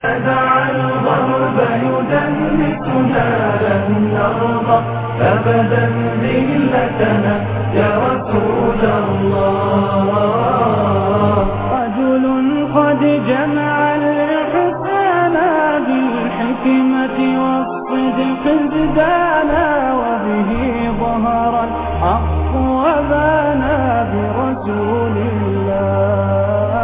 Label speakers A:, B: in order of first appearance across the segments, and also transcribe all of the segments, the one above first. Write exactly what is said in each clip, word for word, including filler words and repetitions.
A: دع الغرب يدنسنا لن نرضى أبدا ذلتنا يا رسول الله. رجل قد جمع الحسنى بالحكمة والصدق ازدانا وبه ظهر الحق وبانا برسول الله.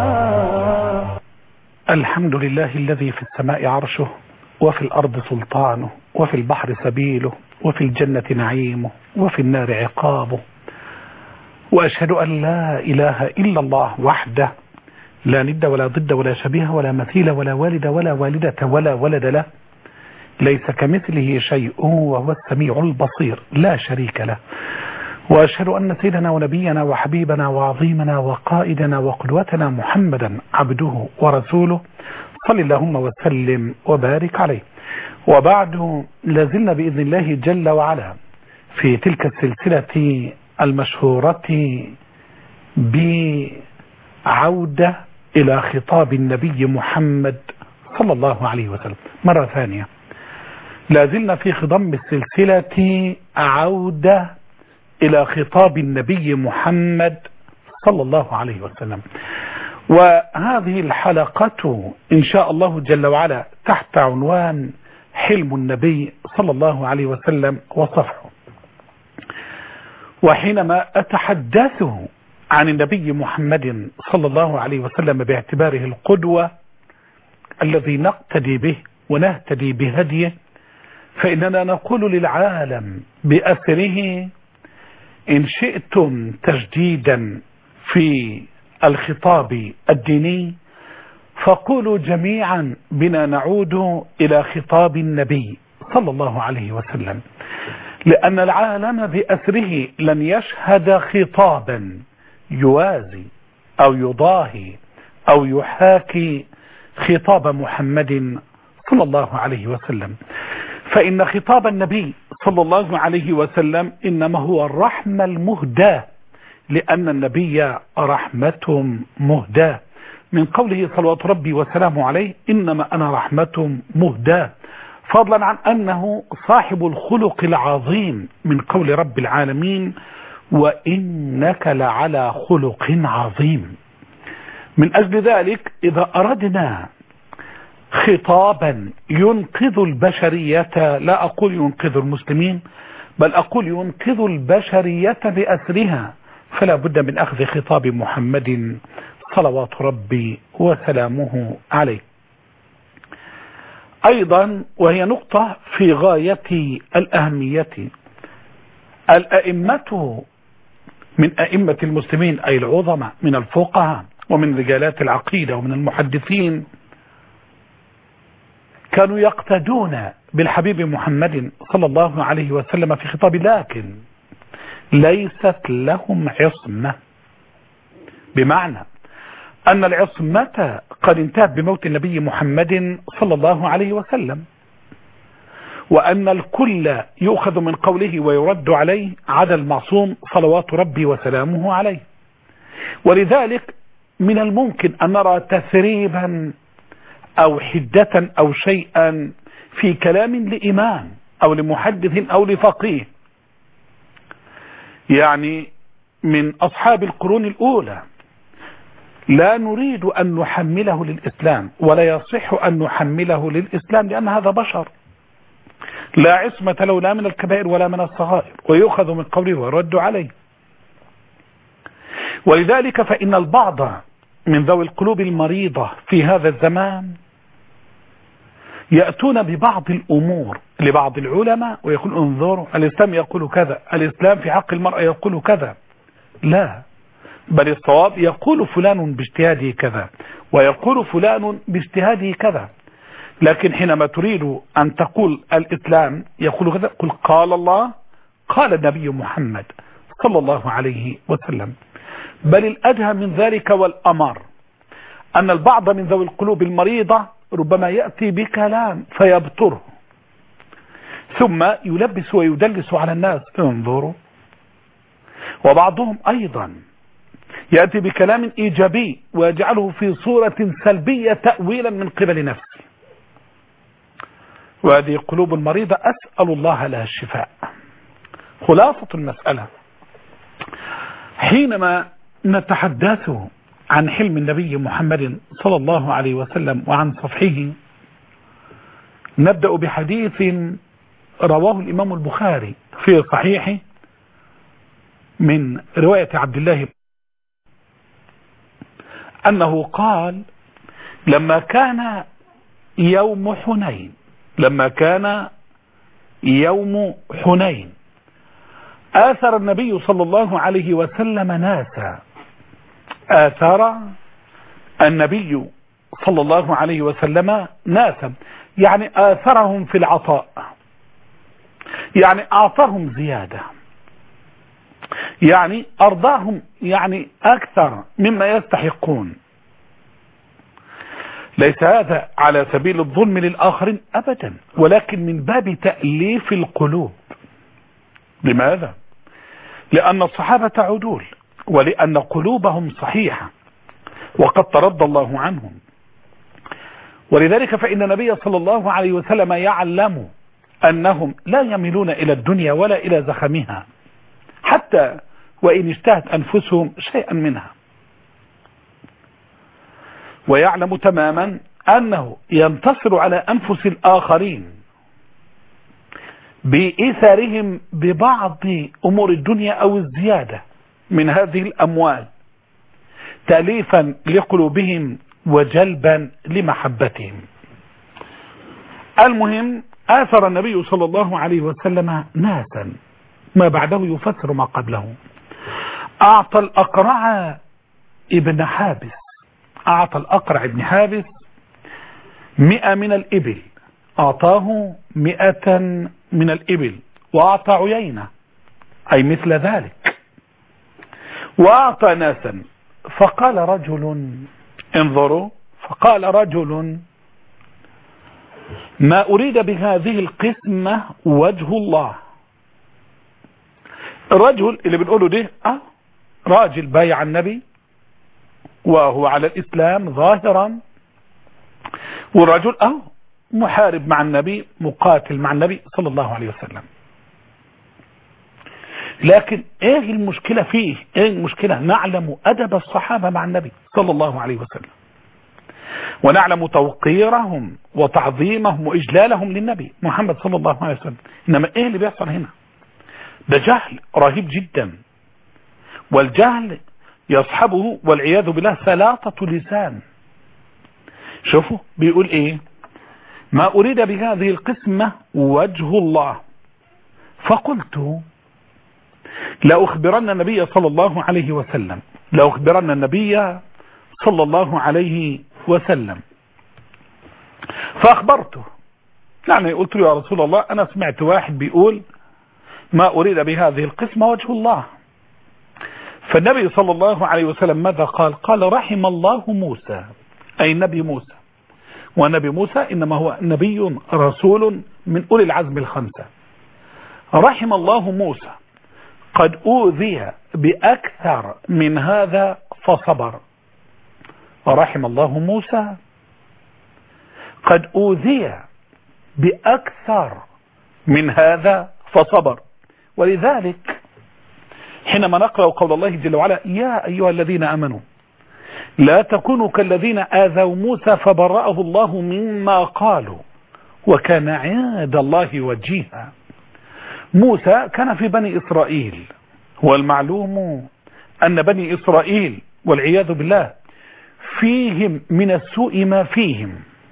B: الحمد لله الذي في السماء عرشه وفي الأرض سلطانه وفي البحر سبيله وفي الجنة نعيمه وفي النار عقابه، وأشهد أن لا إله إلا الله وحده لا ند ولا ضد ولا شبيه ولا مثيل ولا والد ولا والدة ولا ولد له، ليس كمثله شيء وهو السميع البصير لا شريك له. وأشهد أن سيدنا ونبينا وحبيبنا وعظيمنا وقائدنا وقدوتنا محمدا عبده ورسوله صلى اللهم وسلم وبارك عليه. وبعد، لازلنا بإذن الله جل وعلا في تلك السلسلة المشهورة بعودة إلى خطاب النبي محمد صلى الله عليه وسلم مرة ثانية. لازلنا في خضم السلسلة عودة إلى خطاب النبي محمد صلى الله عليه وسلم، وهذه الحلقة إن شاء الله جل وعلا تحت عنوان حلم النبي صلى الله عليه وسلم وصفحه. وحينما أتحدث عن النبي محمد صلى الله عليه وسلم باعتباره القدوة الذي نقتدي به ونهتدي بهديه، فإننا نقول للعالم بأثره: إن شئتم تجديدا في الخطاب الديني فقولوا جميعا بنا نعود إلى خطاب النبي صلى الله عليه وسلم، لأن العالم بأثره لن يشهد خطابا يوازي أو يضاهي أو يحاكي خطاب محمد صلى الله عليه وسلم. فإن خطاب النبي صلى الله عليه وسلم إنما هو الرحمة المهداة، لأن النبي رحمة مهداة، من قوله صلوات ربي وسلامه عليه: إنما أنا رحمة مهداة، فضلا عن أنه صاحب الخلق العظيم، من قول رب العالمين: وإنك لعلى خلق عظيم. من أجل ذلك إذا أردنا خطابا ينقذ البشرية، لا أقول ينقذ المسلمين، بل أقول ينقذ البشرية بأسرها، فلا بد من أخذ خطاب محمد صلوات ربي وسلامه عليه. أيضا، وهي نقطة في غاية الأهمية، الأئمة من أئمة المسلمين أي العظماء من الفقهاء ومن رجالات العقيدة ومن المحدثين كانوا يقتدون بالحبيب محمد صلى الله عليه وسلم في خطاب، لكن ليست لهم عصمة، بمعنى أن العصمة قد انتهت بموت النبي محمد صلى الله عليه وسلم، وأن الكل يؤخذ من قوله ويرد عليه عدا المعصوم صلوات ربي وسلامه عليه. ولذلك من الممكن أن نرى تثريبا أو حدة أو شيئا في كلام لإمام أو لمحدث أو لفقيه، يعني من أصحاب القرون الأولى، لا نريد أن نحمله للإسلام، ولا يصح أن نحمله للإسلام، لأن هذا بشر لا عصمة له لا من الكبائر ولا من الصغائر، ويؤخذ من قوله ويرد عليه. ولذلك فإن البعض من ذوي القلوب المريضة في هذا الزمان يأتون ببعض الأمور لبعض العلماء ويقول: انظروا الإسلام يقول كذا، الإسلام في حق المرأة يقول كذا. لا، بل الصواب يقول فلان باجتهاده كذا ويقول فلان باجتهاده كذا. لكن حينما تريد أن تقول الإسلام يقول كذا، قل قال الله قال النبي محمد صلى الله عليه وسلم. بل الأدهى من ذلك والأمر أن البعض من ذوي القلوب المريضة ربما يأتي بكلام فيبطره ثم يلبس ويدلس على الناس: انظروا. وبعضهم أيضا يأتي بكلام إيجابي ويجعله في صورة سلبية تأويلا من قبل نفسه. وهذه قلوب مريضة أسأل الله لها الشفاء. خلاصة المسألة، حينما نتحدث عن حلم النبي محمد صلى الله عليه وسلم وعن صفحه، نبدأ بحديث رواه الإمام البخاري في صحيحه من رواية عبد الله أنه قال: لما كان يوم حنين لما كان يوم حنين آثر النبي صلى الله عليه وسلم ناسا آثر النبي صلى الله عليه وسلم ناسا يعني آثرهم في العطاء، يعني أعطاهم زيادة، يعني أرضاهم يعني أكثر مما يستحقون. ليس هذا على سبيل الظلم للآخرين أبدا، ولكن من باب تأليف القلوب. لماذا؟ لأن الصحابة عدول، ولأن قلوبهم صحيحة وقد ترضى الله عنهم. ولذلك فإن النبي صلى الله عليه وسلم يعلم أنهم لا يميلون إلى الدنيا ولا إلى زخمها، حتى وإن اشتهت أنفسهم شيئا منها، ويعلم تماما أنه ينتصر على أنفس الآخرين بإثارهم ببعض أمور الدنيا أو الزيادة من هذه الأموال، تأليفا لقلوبهم وجلبا لمحبتهم. المهم، آثر النبي صلى الله عليه وسلم ناسا، ما بعده يفسر ما قبله. أعطى الأقرع ابن حابس أعطى الأقرع ابن حابس مئة من الإبل، أعطاه مئة من الإبل، وأعطى عيينة أي مثل ذلك، وأعطى ناسا. فقال رجل، انظروا، فقال رجل: ما أريد بهذه القسمة وجه الله. الرجل اللي بنقوله ده أه راجل بايع النبي وهو على الإسلام ظاهرا، والرجل أه محارب مع النبي، مقاتل مع النبي صلى الله عليه وسلم. لكن ايه المشكلة فيه؟ ايه المشكلة؟ نعلم أدب الصحابة مع النبي صلى الله عليه وسلم، ونعلم توقيرهم وتعظيمهم وإجلالهم للنبي محمد صلى الله عليه وسلم. إنما ايه اللي بيحصل هنا؟ ده جهل رهيب جدا، والجهل يصحبه والعياذ بالله سلاطة لسان. شوفوا بيقول ايه: ما أريد بهذه القسمة وجه الله. فقلت: لأخبرن النبي صلى الله عليه وسلم لأخبرن النبي صلى الله عليه وسلم. فأخبرته، يعني قلت له: يا رسول الله، أنا سمعت واحد بيقول ما أريد بهذه القسمة وجه الله. فالنبي صلى الله عليه وسلم ماذا قال؟ قال: رحم الله موسى، أي النبي موسى. ونبي موسى إنما هو نبي رسول من أولي العزم الخمسة. رحم الله موسى، قد أوذي بأكثر من هذا فصبر. ورحم الله موسى قد أوذي بأكثر من هذا فصبر. ولذلك حينما نقرأ قول الله جل وعلا: يا أيها الذين آمنوا لا تكونوا كالذين آذوا موسى فبرأه الله مما قالوا وكان عند الله وجيها. موسى كان في بني إسرائيل، والمعلوم أن بني إسرائيل والعياذ بالله فيهم من السوء ما فيهم،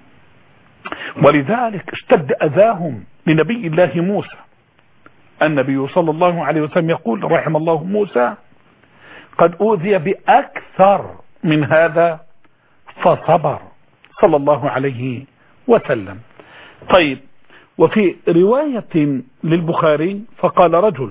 B: ولذلك اشتد أذاهم لنبي الله موسى. النبي صلى الله عليه وسلم يقول: رحم الله موسى قد أوذي بأكثر من هذا فصبر، صلى الله عليه وسلم. طيب، وفي رواية للبخاري فقال رجل: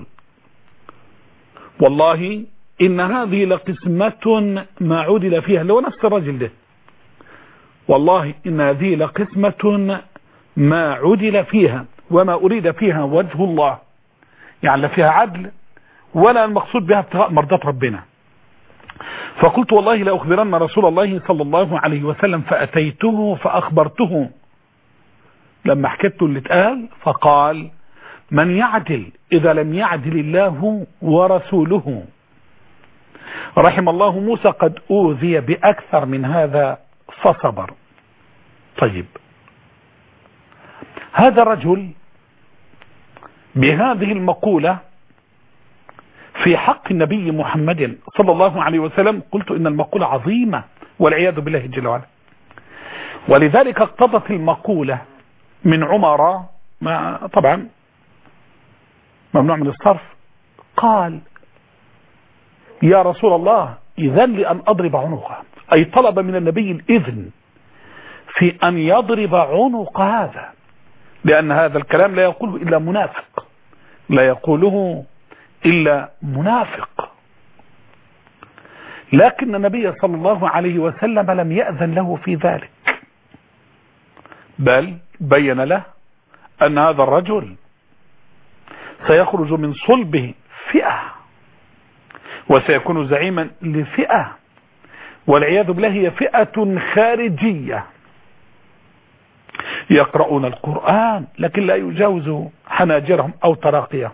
B: والله إن هذه لقسمة ما عدل فيها، لو نفس الرجل ده، والله إن هذه لقسمة ما عدل فيها وما أريد فيها وجه الله، يعني لا فيها عدل ولا المقصود بها ابتغاء مرضات ربنا. فقلت: والله لأخبرن رسول الله صلى الله عليه وسلم. فأتيته فأخبرته، لما حكيت اللي اتقال فقال من يعدل إذا لم يعدل الله ورسوله. رحم الله موسى قد أوذي بأكثر من هذا فصبر. طيب هذا الرجل بهذه المقولة في حق النبي محمد صلى الله عليه وسلم قلت إن المقولة عظيمة والعياذ بالله جل وعلا. ولذلك اقتضت المقولة من عمر، ما طبعا ممنوع من الصرف، قال يا رسول الله إذن لي أن أضرب عنقه، أي طلب من النبي الإذن في أن يضرب عنق هذا، لأن هذا الكلام لا يقوله إلا منافق، لا يقوله إلا منافق. لكن النبي صلى الله عليه وسلم لم يأذن له في ذلك، بل بين له أن هذا الرجل سيخرج من صلبه فئة وسيكون زعيما لفئة، والعياذ بالله هي فئة خارجية يقرؤون القرآن لكن لا يجاوز حناجرهم أو تراقيهم،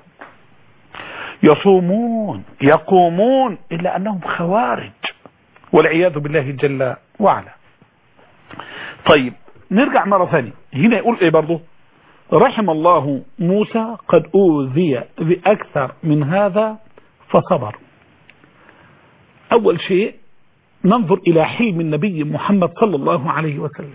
B: يصومون يقومون إلا أنهم خوارج والعياذ بالله جل وعلا. طيب نرجع مرة ثانية، هنا يقول ايه برضو رحم الله موسى قد أوذي بأكثر من هذا فصبر. أول شيء ننظر إلى حلم النبي محمد صلى الله عليه وسلم.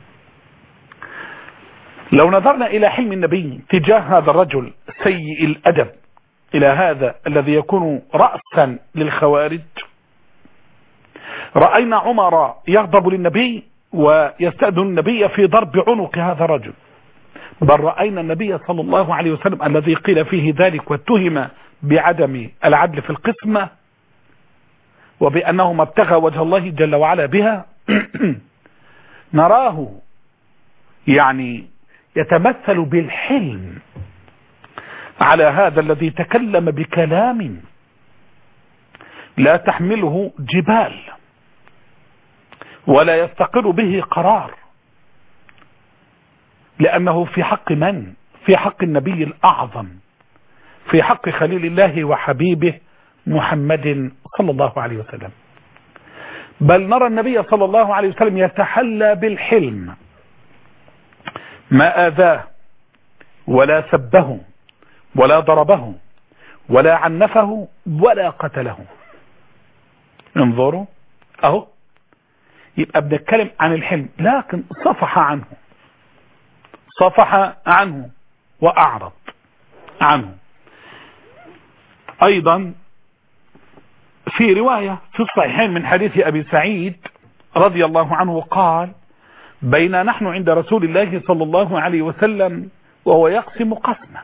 B: لو نظرنا إلى حلم النبي تجاه هذا الرجل سيء الأدب، إلى هذا الذي يكون رأسا للخوارج، رأينا عمر يغضب للنبي ويستأذن النبي في ضرب عنق هذا الرجل، بل رأينا النبي صلى الله عليه وسلم الذي قيل فيه ذلك واتهم بعدم العدل في القسمة وبأنه ما ابتغى وجه الله جل وعلا بها نراه يعني يتمثل بالحلم على هذا الذي تكلم بكلام لا تحمله جبال ولا يستقر به قرار، لأنه في حق من؟ في حق النبي الأعظم، في حق خليل الله وحبيبه محمد صلى الله عليه وسلم. بل نرى النبي صلى الله عليه وسلم يتحلى بالحلم، ما آذاه ولا سبه ولا ضربه ولا عنفه ولا قتله. انظروا اهو، يبقى بنتكلم عن الحلم، لكن صفح عنه صفح عنه وأعرض عنه. أيضا في رواية في الصحيحين من حديث أبي سعيد رضي الله عنه قال بينا نحن عند رسول الله صلى الله عليه وسلم وهو يقسم قسما،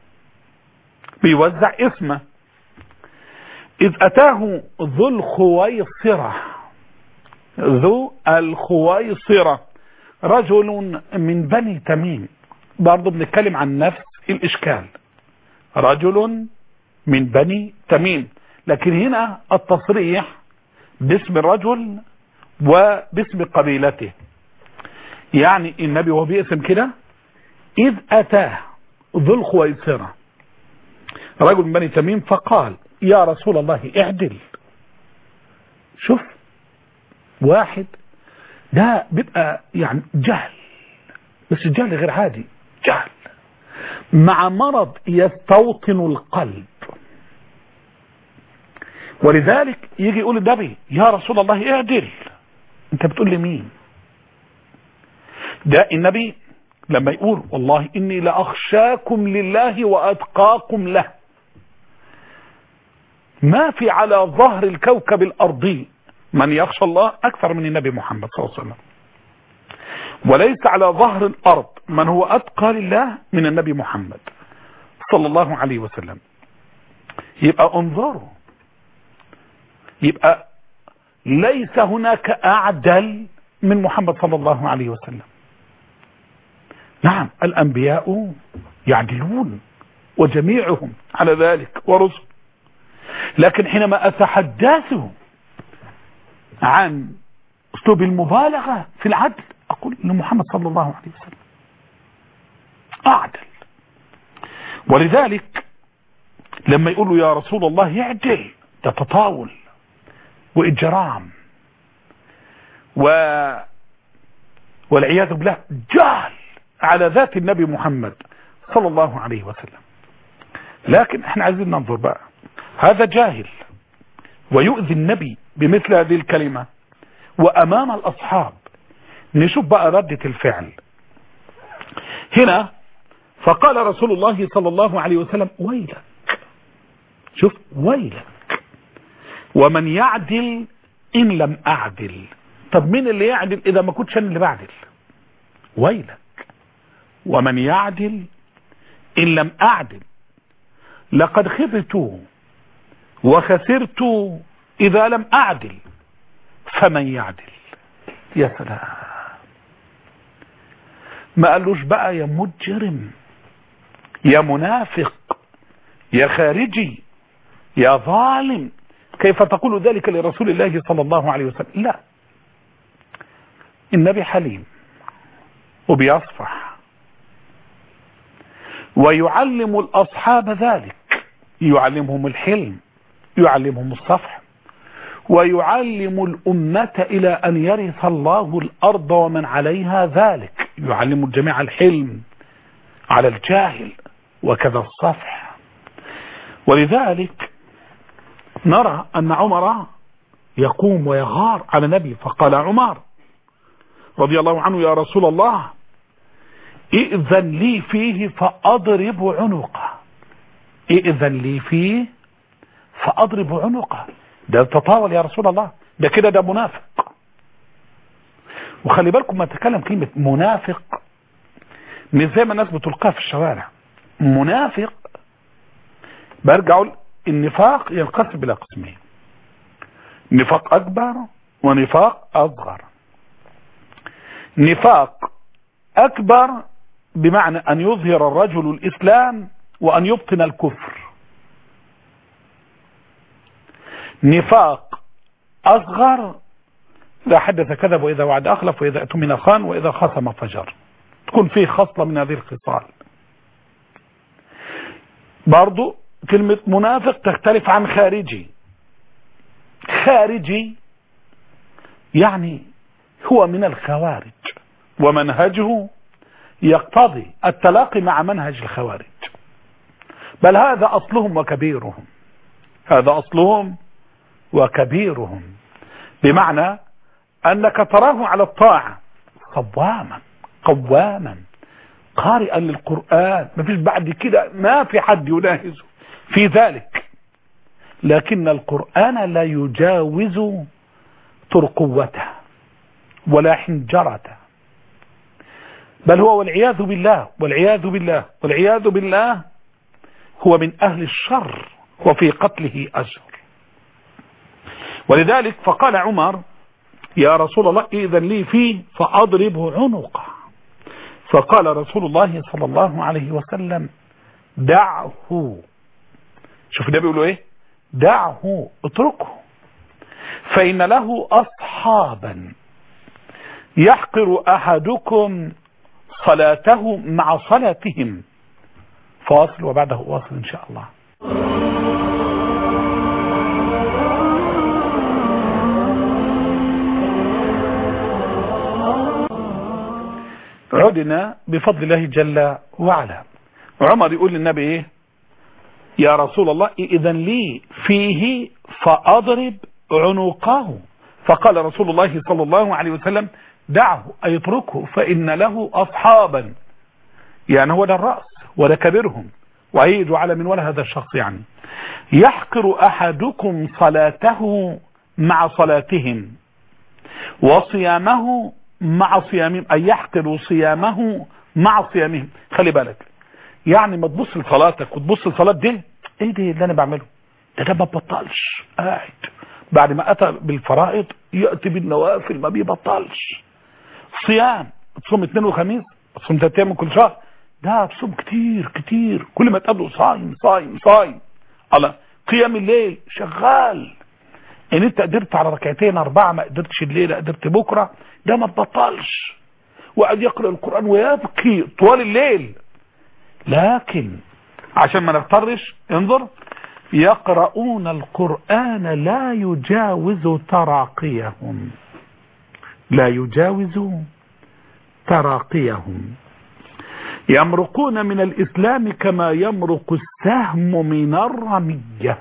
B: بيوزع اسمه، إذ أتاه ذو الخويصرة، ذو الخويصرة رجل من بني تميم، برضو بنتكلم عن نفس الإشكال، رجل من بني تميم، لكن هنا التصريح باسم الرجل وباسم قبيلته. يعني النبي وهو باسم كده إذ أتاه ذو الخويصرة رجل من بني تميم فقال يا رسول الله اعدل. شوف واحد ده بيبقى يعني جهل، بس الجهل غير عادي، جهل مع مرض يستوطن القلب، ولذلك يجي يقول النبي يا رسول الله اعدل. انت بتقول لي مين؟ ده النبي لما يقول والله اني لأخشاكم لله وأتقاكم له، ما في على ظهر الكوكب الأرضي من يخشى الله أكثر من النبي محمد صلى الله عليه وسلم، وليس على ظهر الأرض من هو أتقى لله من النبي محمد صلى الله عليه وسلم. يبقى انظروا، يبقى ليس هناك أعدل من محمد صلى الله عليه وسلم. نعم الأنبياء يعدلون وجميعهم على ذلك ورسل، لكن حينما أتحدث عن أسلوب المبالغة في العدل أقول إن محمد صلى الله عليه وسلم أعدل. ولذلك لما يقولوا يا رسول الله يعدل، ده تطاول وإجرام و... والعياذ بالله جهل على ذات النبي محمد صلى الله عليه وسلم. لكن احنا عايزين ننظر بقى، هذا جاهل ويؤذي النبي بمثل هذه الكلمة وأمام الأصحاب. نشوف بقى ردة الفعل هنا. فقال رسول الله صلى الله عليه وسلم ويلك، شوف ويلك ومن يعدل إن لم أعدل. طب مين اللي يعدل إذا ما كنتش أنا اللي بعدل؟ ويلك ومن يعدل إن لم أعدل، لقد خبت وخسرت إذا لم أعدل، فمن يعدل. يا سلام، ما قالوش بقى يا مجرم يا منافق يا خارجي يا ظالم، كيف تقول ذلك لرسول الله صلى الله عليه وسلم؟ لا، النبي حليم وبيصفح ويعلم الأصحاب ذلك، يعلمهم الحلم، يعلمهم الصفح، ويعلم الأمة إلى أن يرث الله الأرض ومن عليها ذلك، يعلم الجميع الحلم على الجاهل وكذا الصفح. ولذلك نرى أن عمر يقوم ويغار على النبي، فقال عمر رضي الله عنه يا رسول الله ائذن لي فيه فأضرب عنقه، ائذن لي فيه فأضرب عنقه. ده تطاول يا رسول الله، ده كده ده منافق. وخلي بالكم ما تكلم كلمة منافق مش زي ما الناس بتلقاها في الشوارع. منافق برجع النفاق ينقسم بلا قسمين، نفاق أكبر ونفاق أصغر. نفاق أكبر بمعنى أن يظهر الرجل الإسلام وأن يبطن الكفر. نفاق أصغر إذا حدث كذب وإذا وعد أخلف وإذا اؤتمن خان وإذا خصم فجر، تكون فيه خصلة من هذه الخصال. برضو كلمة منافق تختلف عن خارجي. خارجي يعني هو من الخوارج ومنهجه يقتضي التلاقي مع منهج الخوارج، بل هذا أصلهم وكبيرهم، هذا أصلهم وكبيرهم، بمعنى أنك تراه على الطاعة صواما قواما قارئا للقرآن، ما فيش بعد كده، ما في حد يناهزه في ذلك، لكن القرآن لا يجاوز ترقوته ولا حنجرته، بل هو والعياذ بالله والعياذ بالله والعياذ بالله هو من أهل الشر وفي قتله أجر. ولذلك فقال عمر يا رسول الله إذن لي فيه فأضربه عنقه، فقال رسول الله صلى الله عليه وسلم دعه. شوف ده بيقولوا ايه؟ دعه، اتركه، فإن له أصحابا يحقر أحدكم صلاته مع صلاتهم. فاصل وبعده واصل إن شاء الله. عدنا بفضل الله جل وعلا. عمر يقول للنبي ايه؟ يا رسول الله إذن لي فيه فأضرب عنقه، فقال رسول الله صلى الله عليه وسلم دعه أي اتركه فإن له أصحابا، يعني هو ده الرأس وده كبيرهم، وهيج على من ولا هذا الشخص، يعني يحقر أحدكم صلاته مع صلاتهم وصيامه مع صيامهم، أي يحقر صيامه مع صيامهم. خلي بالك، يعني ما تبص لصلاتك وتبص لصلاة دي ايه دي اللي انا بعمله ده ده ما ببطلش، قاعد بعد ما اتى بالفرائض يأتي بالنوافل ما بيبطلش. صيام تصوم اثنين وخميس، تصوم ثلاث ايام من كل شهر، ده بصوم كتير كتير، كل ما تقابله صايم صايم صايم. الله، قيام الليل شغال، ان انت قدرت على ركعتين اربعة ما قدرتش الليلة قدرت بكرة، ده ما تبطلش. وقعد يقرأ القرآن ويبكي طوال الليل، لكن عشان ما نضطرش انظر يقرؤون القرآن لا يجاوز تراقيهم لا يجاوز تراقيهم يمرقون من الإسلام كما يمرق السهم من الرمية.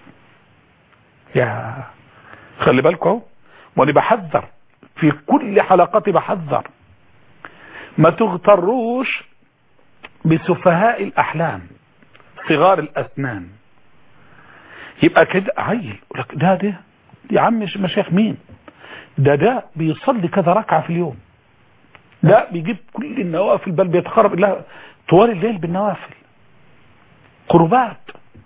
B: يا خلي بالكم وانا بحذر في كل حلقاتي بحذر ما تغتروش بسفهاء الأحلام صغار الأسنان. يبقى كده عيل يقول لك ده ده يا عم مشايخ مين ده ده بيصلي كذا ركعة في اليوم ده بيجيب كل النوافل بل بيتقرب الله طوال الليل بالنوافل قربات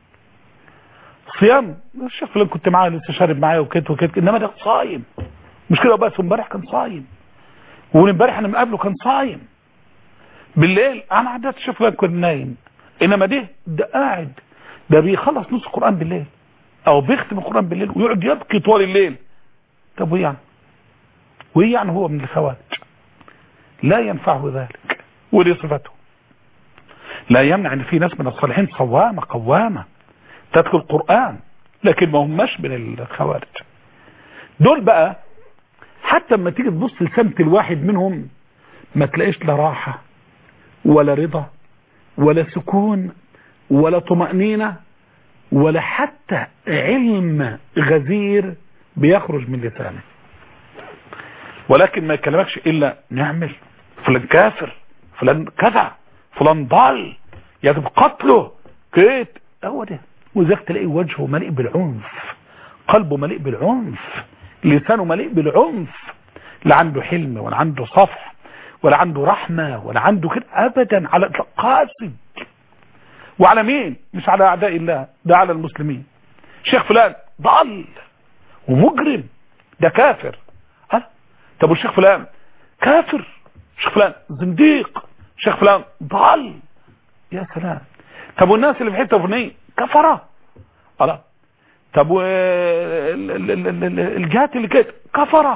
B: صيام. الشيخ فلان كنت معاه لسه شارب معايا وكده وكده انما ده صايم مش كده بس. امبارح كان صايم وامبارح انا مقابله كان صايم بالليل انا عدت الشيخ فلان كنت نايم انما ده ده قاعد ده بيخلص نص القرآن بالليل او بيختم القرآن بالليل ويقعد يبكي طوال الليل. طب وايه يعني وايه يعني هو من الخوارج لا ينفعه ذلك ودي صفته. لا يمنع ان في ناس من الصالحين صوامة قوامة تتلو القرآن لكن ما هماش من الخوارج دول بقى. حتى لما تيجي تبص لسمت الواحد منهم ما تلاقيش لا راحة ولا رضا ولا سكون ولا طمأنينة ولا حتى علم غزير بيخرج من لسانه. ولكن ما يكلمكش إلا نعمل فلان كافر فلان كذا فلان ضال يجب قتله كيت هو ده. وذاك تلاقي وجهه مليء بالعنف قلبه مليء بالعنف لسانه مليء بالعنف لا عنده حلم ولا عنده صفح ولا عنده رحمة ولا عنده كده أبدا على قاسي. وعلى مين؟ مش على أعداء الله ده على المسلمين. شيخ فلان ضال ومجرم ده كافر. ها طب والشيخ فلان كافر شيخ فلان زنديق شيخ فلان ضال يا سلام. طب والناس اللي في حته فلانيه كفره الله. طب والجهات اللي كده كفره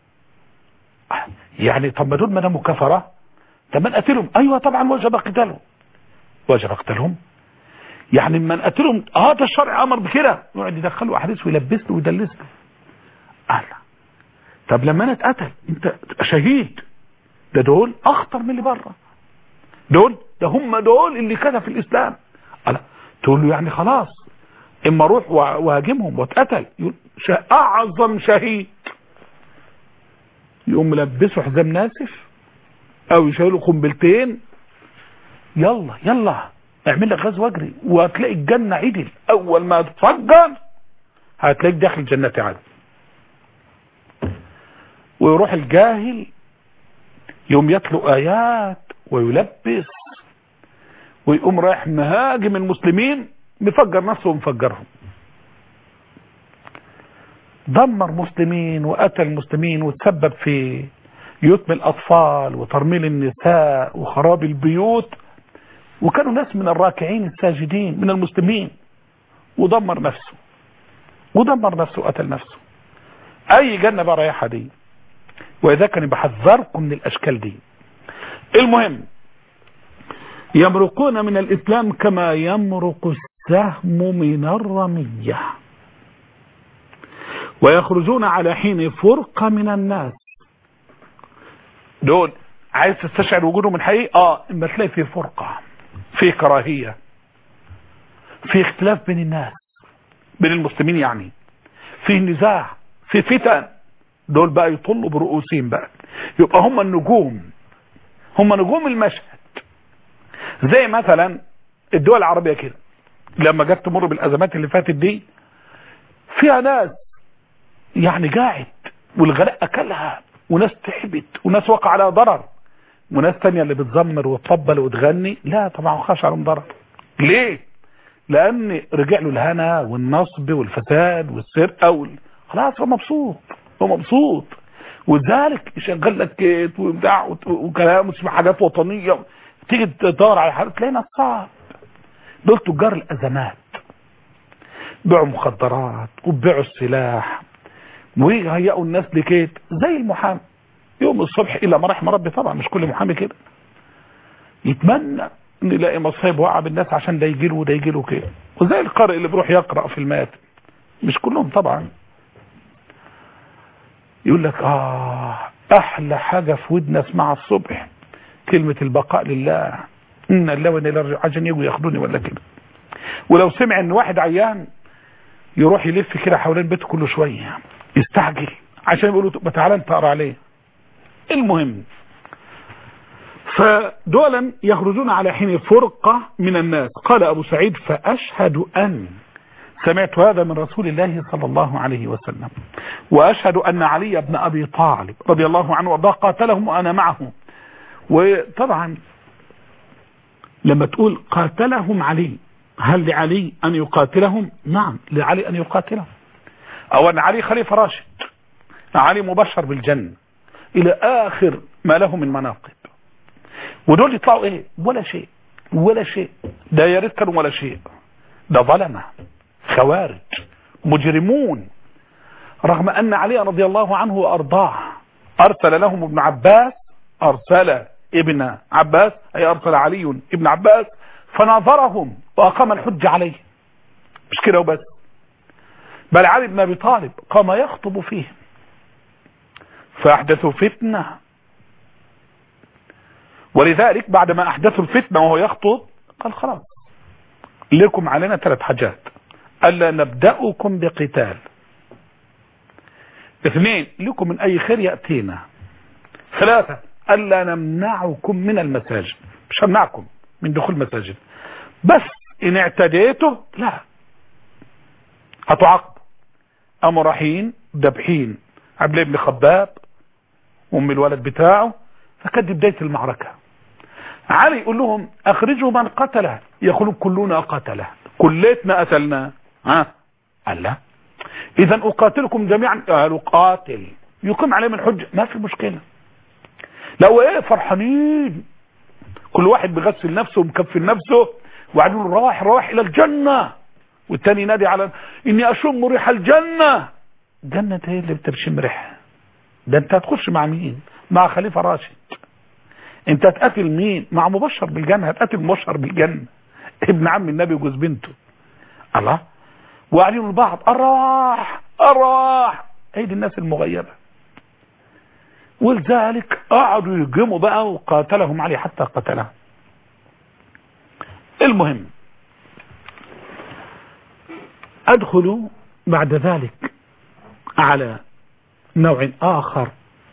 B: يعني. طب ما دول ما داموا كفره طب ما نقتلهم. ايوه طبعا وجب قتالهم وجب قتالهم يعني ما نقتلهم. اه ده الشرع امر بكده يقعد يدخلوا احاديث ويلبس له ويدلس له. الله طب لما انا اتقتل انت شهيد ده دول اخطر من اللي بره دول ده هم دول اللي كده في الاسلام. الله تقول له يعني خلاص اما اروح وهاجمهم واتقتل يقول اعظم شهيد يقوم ملبسه حزام ناسف او يشيله قنبلتين يلا يلا اعمل لك غاز واجري وهتلاقي الجنه عدل. اول ما تفجر هتلاقيك داخل جنة عدن. ويروح الجاهل يوم يتلو ايات ويلبس ويقوم رايح مهاجم المسلمين مفجر نفسه ومفجرهم. دمر مسلمين وقتل المسلمين وتسبب في يتم الاطفال وترميل النساء وخراب البيوت وكانوا ناس من الراكعين الساجدين من المسلمين ودمر نفسه ودمر نفسه وقتل نفسه. اي جنة بقى رايحة دي. واذا كان بحذركم من الاشكال دي. المهم يمرقون من الاسلام كما يمرق السهم من الرمية ويخرجون على حين فرقة من الناس. دول عايز تستشعر وجودهم من حقيقي اه اما تلاقي في فرقة في كراهية في اختلاف بين الناس بين المسلمين يعني في نزاع في فتن. دول بقى يطلوا برؤوسهم بقى يبقى هم النجوم هم نجوم المشهد. زي مثلا الدول العربية كده لما جت تمر بالازمات اللي فاتت دي فيها ناس يعني قاعد والغلاء اكلها وناس تعبت وناس وقع عليها ضرر وناس تانية اللي بتزمر وتطبل وتغني لا طبعا ما خاش عليهم ضرر. ليه؟ لان رجع له الهنا والنصب والفساد والسرقه وال... خلاص هو مبسوط هو مبسوط وذلك يشغل لك كيت وبتاع وكلام وتسمع حاجات وطنيه تيجي تدور على حاجات تلاقي نصاب. دول تجار الازمات بيعوا مخدرات وبيعوا السلاح ويهيئوا الناس لكيت زي المحامي يوم الصبح الا ما رحم ربي طبعا مش كل محامي كده يتمنى نلاقي مصايب وقع بالناس عشان ده يجيله وده يجيله كده، وزي القارئ اللي بيروح يقرأ في المات، مش كلهم طبعا، يقول لك اه احلى حاجة في ودنا اسمعها الصبح كلمة البقاء لله، ان الله وان اليه عشان يجوا ياخدوني ولا كده. ولو سمع ان واحد عيان يروح يلف كده حوالين بيته كل شوية يستعجل عشان يقولوا تعالى انت اقرا عليه. المهم فدولا يخرجون على حين فرقة من الناس. قال ابو سعيد فاشهد ان سمعت هذا من رسول الله صلى الله عليه وسلم، واشهد ان علي بن ابي طالب رضي الله عنه وارضاه قاتلهم وانا معه. وطبعا لما تقول قاتلهم علي، هل لعلي ان يقاتلهم؟ نعم لعلي ان يقاتلهم. او ان علي خليفة راشد، علي مبشر بالجنة الى اخر ما له من مناقب. ودول يطلعوا ايه؟ ولا شيء ولا شيء، ده يا ريت كانوا ولا شيء، ده ظلمة خوارج مجرمون. رغم ان علي رضي الله عنه وارضاه ارسل لهم ابن عباس، ارسل ابن عباس اي ارسل علي ابن عباس فناظرهم واقام الحج عليه. مش كده وبس، بل علي بن ابي طالب قام يخطب فيهم فاحدثوا فتنة. ولذلك بعد ما احدثوا الفتنة وهو يخطب قال خلاص لكم علينا ثلاث حاجات: ألا نبدأكم بقتال، اثنين لكم من أي خير يأتينا، ثلاثة ألا نمنعكم من المساجد، مش همنعكم من دخول المساجد، بس إن اعتديته لا هتعاقب. أمر رحين دبحين عبد الله بن خباب أم الولد بتاعه، فكانت بداية المعركة. علي يقول لهم أخرجوا من قتله، يقولون كلنا قتله، كلتنا قتلنا. ها قال لا إذا أقاتلكم جميعا. قالوا قاتل، يقيم عليهم الحجة، ما في مشكلة. لو ايه فرحانين كل واحد بيغسل نفسه ومكفل نفسه وقعدوا له راح راح إلى الجنة، والتاني ينادي على إني أشم ريح الجنة. جنة ايه اللي انت بتشم ريحها؟ ده انت هتخش مع مين؟ مع خليفة راشد. انت هتقاتل مين؟ مع مبشر بالجنة، هتقاتل مبشر بالجنة ابن عم النبي وجوز بنته. الله، وقاعدين البعض الراح الراح، هي دي الناس المغيبة. ولذلك قعدوا يهجموا بقى وقاتلهم علي حتى قتلهم. المهم ادخلوا بعد ذلك على نوع آخر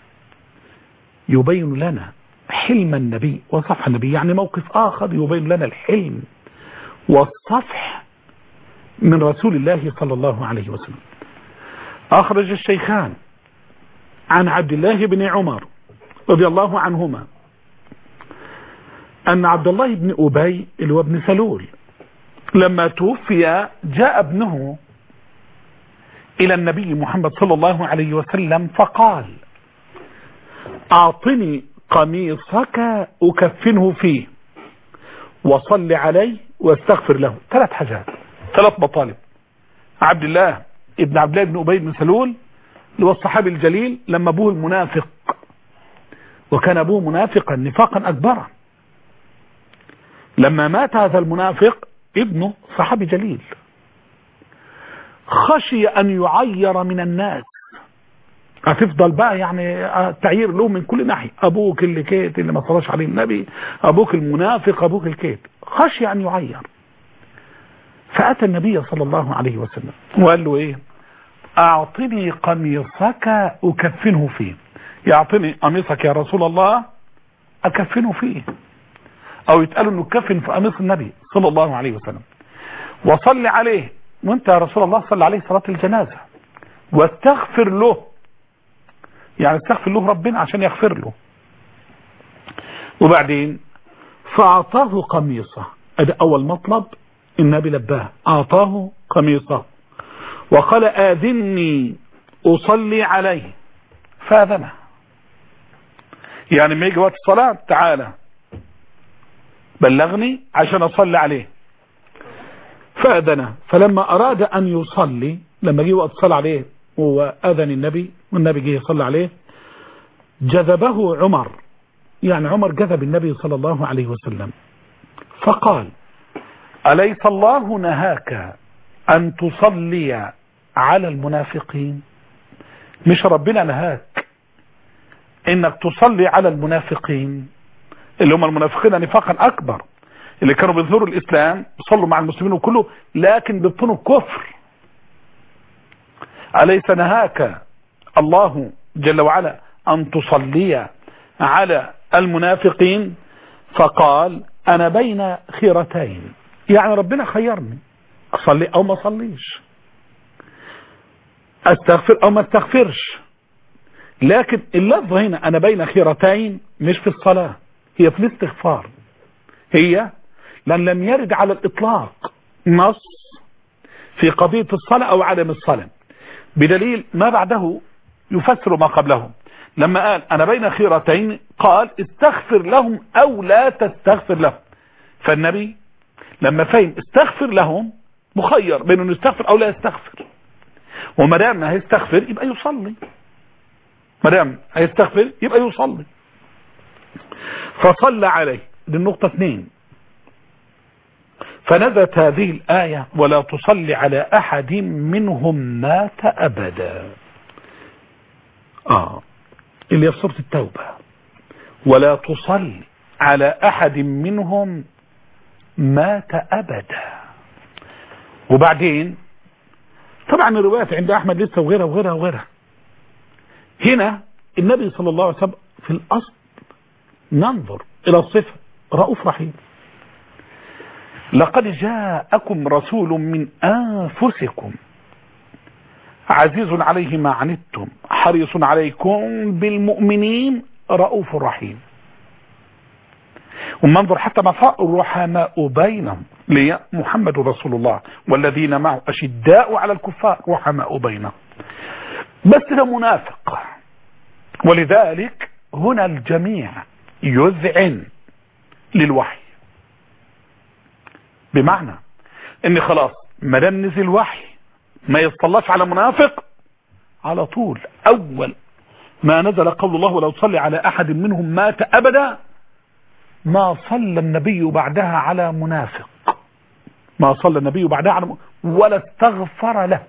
B: يبين لنا حلم النبي وصفح النبي، يعني موقف آخر يبين لنا الحلم والصفح من رسول الله صلى الله عليه وسلم. أخرج الشيخان عن عبد الله بن عمر رضي الله عنهما أن عبد الله بن أبي اللي هو ابن سلول لما توفي جاء ابنه إلى النبي محمد صلى الله عليه وسلم فقال أعطني قميصك أكفنه فيه وصل عليه واستغفر له. ثلاث حاجات، ثلاث مطالب. عبد الله ابن عبد الله بن أبي بن سلول اللي هو الصحابي الجليل لما أبوه المنافق، وكان أبوه منافقا نفاقا أكبر، لما مات هذا المنافق ابنه صحابي جليل خشي أن يعير من الناس، هتفضل بقى يعني تعيير له من كل ناحية، أبوك اللي كيت اللي ما صلاش عليه النبي، أبوك المنافق، أبوك الكيت، خشي أن يعير. فأتى النبي صلى الله عليه وسلم وقال له إيه؟ أعطني قميصك أكفنه فيه، يعطني قميصك يا رسول الله أكفنه فيه، أو يتقال أنه كفن في قميص النبي صلى الله عليه وسلم، وصل عليه، وانت يا رسول الله صلى عليه صلاة الجنازة، واستغفر له، يعني استغفر له ربنا عشان يغفر له. وبعدين فأعطاه قميصه، هذا أول مطلب النبي لباه، أعطاه قميصه وقال آذني أصلي عليه، فآذنه، يعني ما يجي وقت الصلاة تعالى بلغني عشان أصلي عليه. فأذنه، فلما أراد أن يصلي، لما جه وقت صلى عليه وأذن النبي والنبي جه يصلي عليه، جذبه عمر، يعني عمر جذب النبي صلى الله عليه وسلم، فقال أليس الله نهاك أن تصلي على المنافقين؟ مش ربنا نهاك إنك تصلي على المنافقين اللي هم المنافقين نفاقا أكبر، اللي كانوا بيظهروا الإسلام يصلوا مع المسلمين وكله لكن بيبطنوا الكفر. أليس نهاك الله جل وعلا أن تصلي على المنافقين؟ فقال أنا بين خيرتين، يعني ربنا خيرني أصلي أو ما أصليش، أستغفر أو ما أستغفرش. لكن اللفظ هنا أنا بين خيرتين مش في الصلاة، هي في الاستغفار، هي لأن لم يرد على الإطلاق نص في قضية الصلاة أو عدم الصلاة، بدليل ما بعده يفسر ما قبله. لما قال أنا بين خيرتين قال استغفر لهم أو لا تستغفر لهم، فالنبي لما فهم استغفر لهم مخير بين أنه يستغفر أو لا يستغفر، وما دام هيستغفر يبقى يصلي، ما دام هيستغفر يبقى يصلي. فصلى عليه. دي النقطة اثنين. فنزلت هذه الآية ولا تصلي على أحد منهم مات أبدا. آه اللي في سورة التوبة، ولا تصلي على أحد منهم مات أبدا. وبعدين طبعا الروايات عند أحمد لسه وغيرها وغيرها وغيرها. هنا النبي صلى الله عليه وسلم في الأصل ننظر إلى الصفة رؤوف رحيم. لقد جاءكم رسول من أنفسكم عزيز عليه ما عنتم حريص عليكم بالمؤمنين رؤوف رحيم. ومنظر حتى مفاء الرحماء بينهم لي محمد رسول الله والذين معه أشداء على الكفار رحماء بينهم. بس ده منافق، ولذلك هنا الجميع يذعن للوحي، بمعنى ان خلاص ما دام نزل وحي ما يصلاش على منافق على طول. اول ما نزل قول الله ولو تصلي على احد منهم مات ابدا، ما صلى النبي بعدها على منافق، ما صلى النبي بعدها على منافق ولا استغفر له.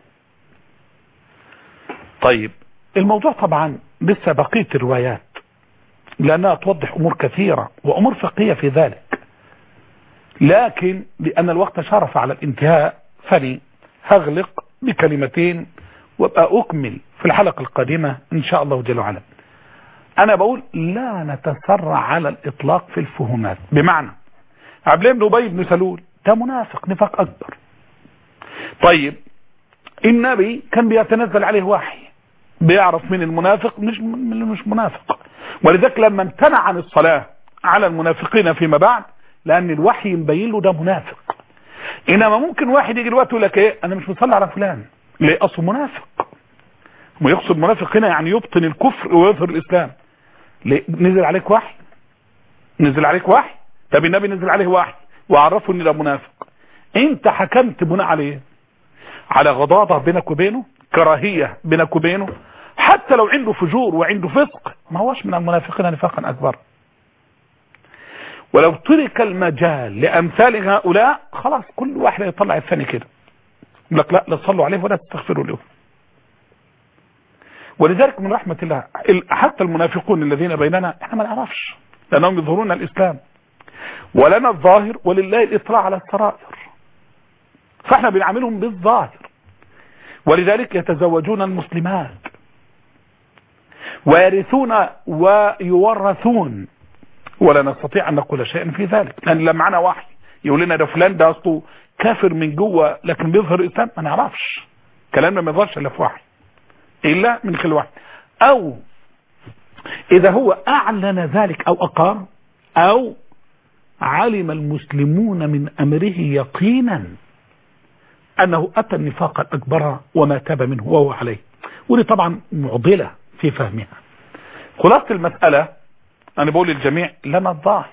B: طيب الموضوع طبعا لسه بقية الروايات لأنها توضح أمور كثيرة وأمور فقهية في ذلك، لكن لأن الوقت شرف على الانتهاء فني هغلق بكلمتين وابقى أكمل في الحلقة القادمة إن شاء الله جل وعلا. أنا بقول لا نتسرع على الإطلاق في الفهومات، بمعنى عبد الله بن أبي بن سلول ده منافق نفاق أكبر. طيب النبي كان بيتنزل عليه وحي بيعرف من المنافق مش من مش منافق، ولذلك لما امتنع عن الصلاة على المنافقين فيما بعد لأن الوحي مبين له ده منافق. إنما ممكن واحد يجي الوقت يقول لك إيه أنا مش مصلي على فلان ليه أصله منافق، ويقصد منافق هنا يعني يبطن الكفر ويظهر الإسلام. ليه نزل عليك وحي؟ نزل عليك وحي؟ طب النبي نزل عليه وحي وعرفه إن ده منافق، أنت حكمت بناء عليه على غضاضة بينك وبينه، كراهية بينك وبينه، حتى لو عنده فجور وعنده فسق ما هوش من المنافقين نفاقا أكبر. ولو ترك المجال لأمثال هؤلاء خلاص كل واحد يطلع الثاني كده يقول لك لا لا تصلوا عليه ولا تستغفروا له. ولذلك من رحمة الله حتى المنافقون الذين بيننا احنا ما نعرفش لأنهم يظهرون الإسلام ولنا الظاهر ولله الإطلاع على السرائر، فاحنا بنعملهم بالظاهر. ولذلك يتزوجون المسلمات ويرثون ويورثون ولا نستطيع أن نقول شيئا في ذلك، لأن لما معنا وحي يقول لنا ده فلان ده أصله كافر من جوه لكن بيظهر الإسلام ما نعرفش، كلامنا ما يظهرش إلا في وحي إلا من خلال وحي، أو إذا هو أعلن ذلك أو أقام أو علم المسلمون من أمره يقينا أنه أتى النفاق الأكبر وما تاب منه وهو عليه. ودي طبعا معضلة في فهمها. خلاصة المسألة أنا بقول للجميع لنا الظاهر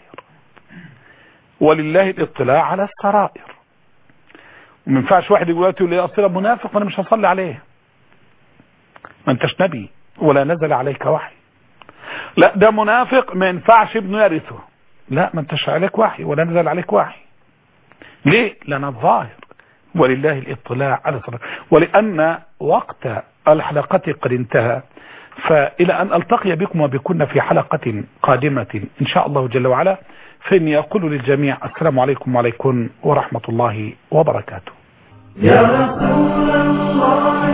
B: ولله الاطلاع على السرائر. وما ينفعش واحد يقول لي أصلا منافق وأنا مش هصلي عليه، ما انتش نبي ولا نزل عليك وحي. لا ده منافق ما ينفعش ابنه يرثه، لا ما انتش عليك وحي ولا نزل عليك وحي. ليه؟ لأن الظاهر ولله الاطلاع على صدق، ولأن وقت الحلقة قد انتهى، فإلى أن ألتقي بكم وبكن في حلقة قادمة إن شاء الله جل وعلا، فإني أقول للجميع السلام عليكم وعليكم ورحمة الله وبركاته.
A: يا رسول الله